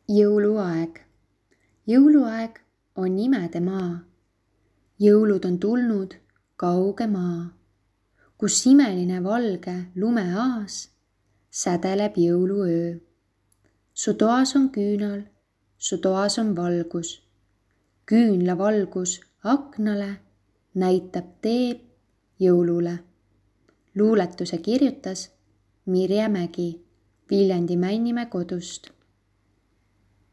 Jõuluaeg. Jõuluaeg on imede maa. Jõulud on tulnud kauge maa, kus imeline valge lumeaas sädeleb jõuluöö. Su toas on küünal, su toas on valgus. Küünlavalgus aknale näitab teed jõulule. Luuletuse kirjutas Mirje Mägi Viljandi Männimäe kodust.